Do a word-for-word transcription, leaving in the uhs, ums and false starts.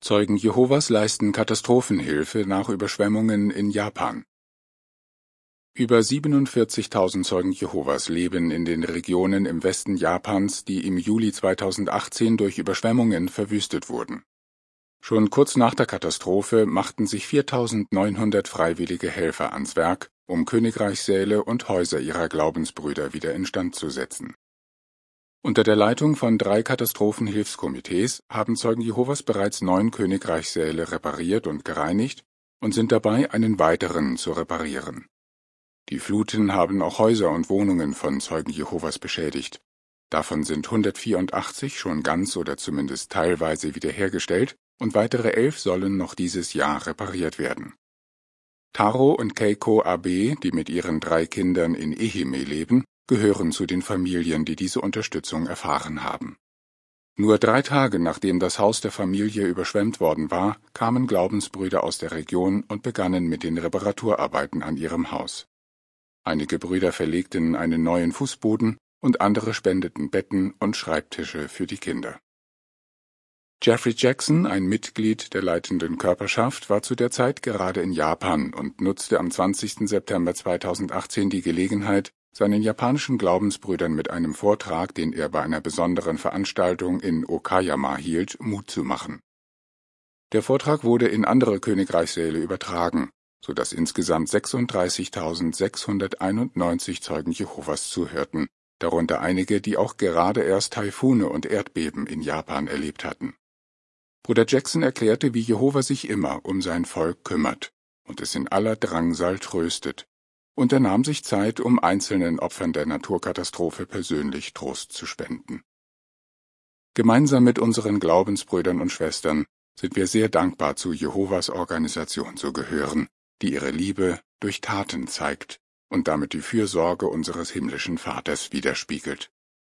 Zeugen Jehovas leisten Katastrophenhilfe nach Überschwemmungen in Japan. Über siebenundvierzigtausend Zeugen Jehovas leben in den Regionen im Westen Japans, die im Juli zweitausendachtzehn durch Überschwemmungen verwüstet wurden. Schon kurz nach der Katastrophe machten sich viertausendneunhundert freiwillige Helfer ans Werk, um Königreichssäle und Häuser ihrer Glaubensbrüder wieder instand zu setzen. Unter der Leitung von drei Katastrophenhilfskomitees haben Zeugen Jehovas bereits neun Königreichssäle repariert und gereinigt und sind dabei, einen weiteren zu reparieren. Die Fluten haben auch Häuser und Wohnungen von Zeugen Jehovas beschädigt. Davon sind hundertvierundachtzig schon ganz oder zumindest teilweise wiederhergestellt und weitere elf sollen noch dieses Jahr repariert werden. Taro und Keiko Abe, die mit ihren drei Kindern in Ehime leben, gehören zu den Familien, die diese Unterstützung erfahren haben. Nur drei Tage nachdem das Haus der Familie überschwemmt worden war, kamen Glaubensbrüder aus der Region und begannen mit den Reparaturarbeiten an ihrem Haus. Einige Brüder verlegten einen neuen Fußboden und andere spendeten Betten und Schreibtische für die Kinder. Jeffrey Jackson, ein Mitglied der leitenden Körperschaft, war zu der Zeit gerade in Japan und nutzte am zwanzigsten September zweitausendachtzehn die Gelegenheit, seinen japanischen Glaubensbrüdern mit einem Vortrag, den er bei einer besonderen Veranstaltung in Okayama hielt, Mut zu machen. Der Vortrag wurde in andere Königreichssäle übertragen, so dass insgesamt sechsunddreißigtausendsechshunderteinundneunzig Zeugen Jehovas zuhörten, darunter einige, die auch gerade erst Taifune und Erdbeben in Japan erlebt hatten. Bruder Jackson erklärte, wie Jehova sich immer um sein Volk kümmert und es in aller Drangsal tröstet, und er nahm sich Zeit, um einzelnen Opfern der Naturkatastrophe persönlich Trost zu spenden. Gemeinsam mit unseren Glaubensbrüdern und Schwestern sind wir sehr dankbar, zu Jehovas Organisation zu gehören, die ihre Liebe durch Taten zeigt und damit die Fürsorge unseres himmlischen Vaters widerspiegelt.